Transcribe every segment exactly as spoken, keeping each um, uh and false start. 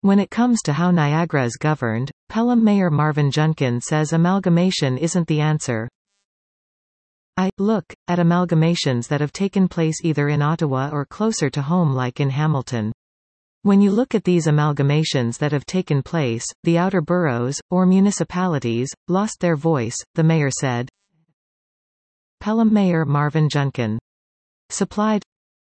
When it comes to how Niagara is governed, Pelham Mayor Marvin Junkin says amalgamation isn't the answer. I look at amalgamations that have taken place either in Ottawa or closer to home like in Hamilton. When you look at these amalgamations that have taken place, the outer boroughs, or municipalities, lost their voice, the mayor said. Pelham Mayor Marvin Junkin supplied.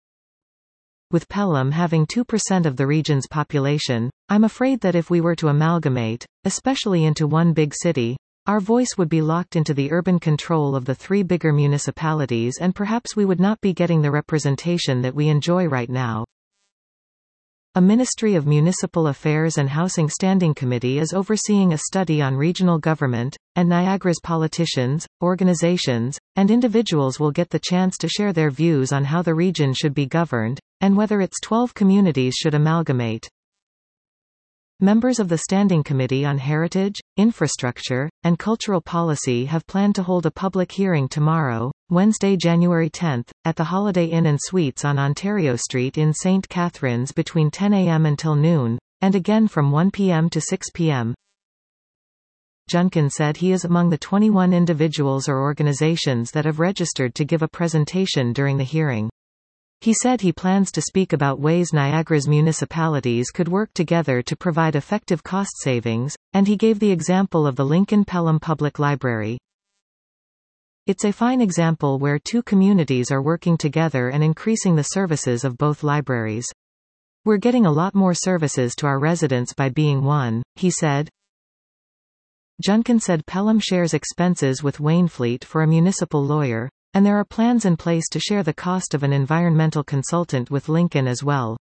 With Pelham having two percent of the region's population, I'm afraid that if we were to amalgamate, especially into one big city, our voice would be locked into the urban control of the three bigger municipalities and perhaps we would not be getting the representation that we enjoy right now. A Ministry of Municipal Affairs and Housing Standing Committee is overseeing a study on regional government, and Niagara's politicians, organizations, and individuals will get the chance to share their views on how the region should be governed, and whether its twelve communities should amalgamate. Members of the Standing Committee on Heritage, Infrastructure, and Cultural Policy have planned to hold a public hearing tomorrow, Wednesday, January tenth, at the Holiday Inn and Suites on Ontario Street in Saint Catharines between ten a m until noon, and again from one p m to six p m Junkin said he is among the twenty-one individuals or organizations that have registered to give a presentation during the hearing. He said he plans to speak about ways Niagara's municipalities could work together to provide effective cost savings, and he gave the example of the Lincoln Pelham Public Library. It's a fine example where two communities are working together and increasing the services of both libraries. We're getting a lot more services to our residents by being one, he said. Junkin said Pelham shares expenses with Wainfleet for a municipal lawyer, and there are plans in place to share the cost of an environmental consultant with Lincoln as well.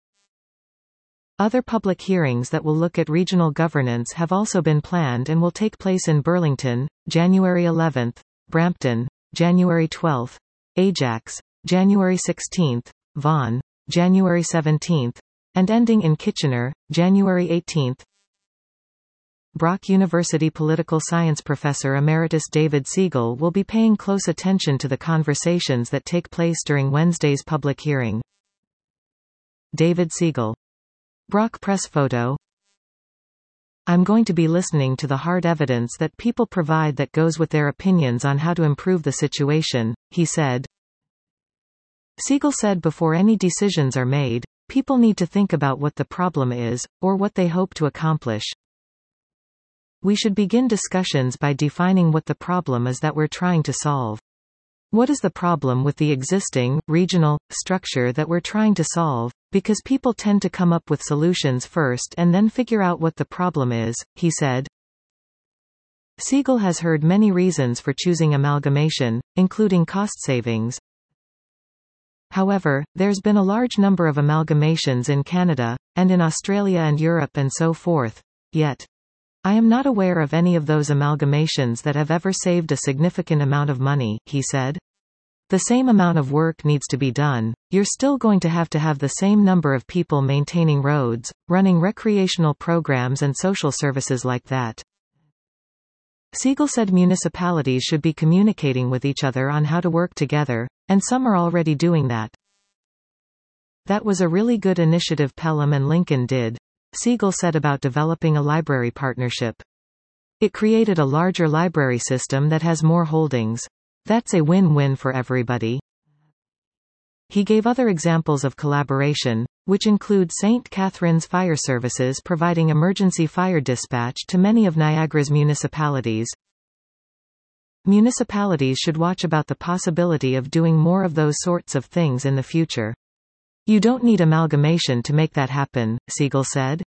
Other public hearings that will look at regional governance have also been planned and will take place in Burlington, January eleventh, Brampton, January twelfth, Ajax, January sixteenth, Vaughan, January seventeenth, and ending in Kitchener, January eighteenth. Brock University political science professor emeritus David Siegel will be paying close attention to the conversations that take place during Wednesday's public hearing. David Siegel. Brock press photo. I'm going to be listening to the hard evidence that people provide that goes with their opinions on how to improve the situation, he said. Siegel said before any decisions are made, people need to think about what the problem is, or what they hope to accomplish. We should begin discussions by defining what the problem is that we're trying to solve. What is the problem with the existing, regional, structure that we're trying to solve? Because people tend to come up with solutions first and then figure out what the problem is, he said. Siegel has heard many reasons for choosing amalgamation, including cost savings. However, there's been a large number of amalgamations in Canada, and in Australia and Europe and so forth, yet. I am not aware of any of those amalgamations that have ever saved a significant amount of money, he said. The same amount of work needs to be done. You're still going to have to have the same number of people maintaining roads, running recreational programs and social services like that. Siegel said municipalities should be communicating with each other on how to work together, and some are already doing that. That was a really good initiative Pelham and Lincoln did, Siegel said about developing a library partnership. It created a larger library system that has more holdings. That's a win-win for everybody. He gave other examples of collaboration, which include Saint Catharines Fire Services providing emergency fire dispatch to many of Niagara's municipalities. Municipalities should watch about the possibility of doing more of those sorts of things in the future. You don't need amalgamation to make that happen, Siegel said.